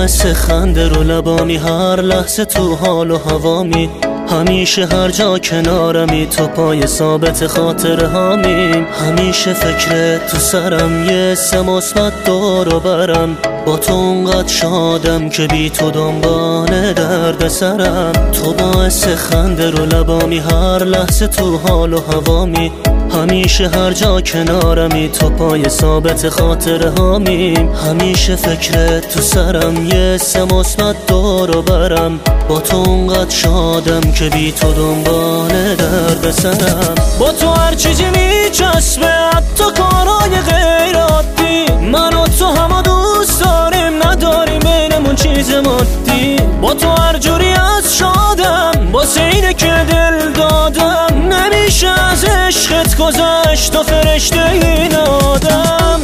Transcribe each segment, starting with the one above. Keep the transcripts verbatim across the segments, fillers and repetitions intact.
باعث خنده رو لبامی، هر لحظه تو حال و هوامی، همیشه هر جا کنارمی، تو پای ثابت خاطر هامیم. همیشه فکرت تو سرم، یه سه مثبت دور و برم، با تو اونقدر شادم که بی تو دنبال درد سرم. تو باعث خنده رو لبامی، هر لحظه تو حال و هوامی، همیشه هر جا کنارمی، تو پای ثابت خاطر هامیم. همیشه فکرت تو سرم، یه سه مثبت دور و برم، با تو اونقدر شادم که بی تو دنبال درد سرم. با تو هر چیزی میچسبه، حتی کارهای غیر عادی، من و تو همه دوست داریم، نداریم بینمون چیز مادی. با تو هر جوری از شادم، واسه اینه که دل دادم، نمیشه از عشقت گذشت تو فرشته این آدم.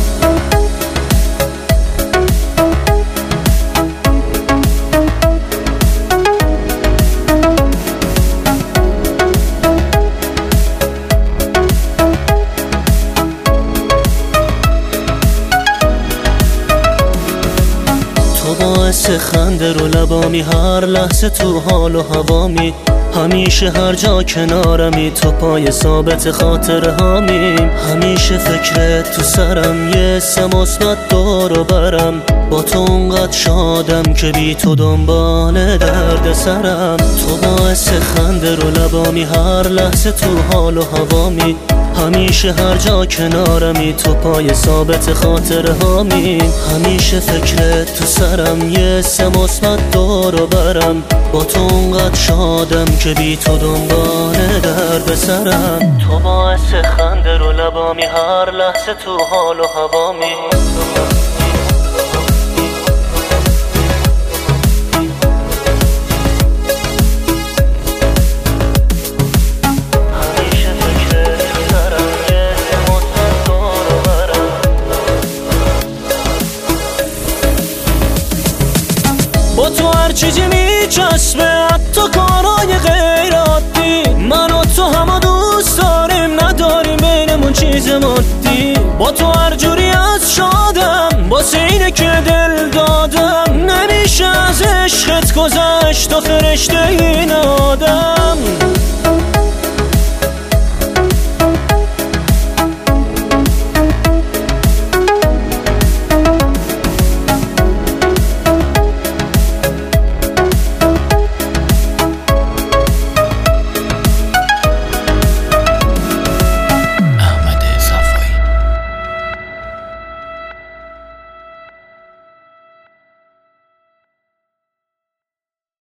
باعث خنده رو لبامی، هر لحظه تو حال و هوامی، همیشه هر جا کنارمی، تو پای ثابت خاطر هامیم. همیشه فکرت تو سرم، یه سه مثبت دور و برم، با تو اونقدر شادم که بی تو دنبال درد سرم. تو باعث خنده رو لبامی، هر لحظه تو حال و هوامی، همیشه هر جا کنارمی، تو پای ثابت خاطر هامیم. همیشه فکرت تو سرم، یه سه مثبت دور و برم، با تو اونقدر شادم که بی تو دنبال درد سرم. تو باعث خنده رو لبامی، هر لحظه تو حال و هوامی، با تو هر چیزی میچسبه، حتی کارهای غیر عادی، من و تو همه دوست داریم، نداریم بینمون چیز مادی. با تو هر جوری از شادم، واسه اینه که دل دادم، نمیشه از عشقت گذشت تو فرشته این آدم.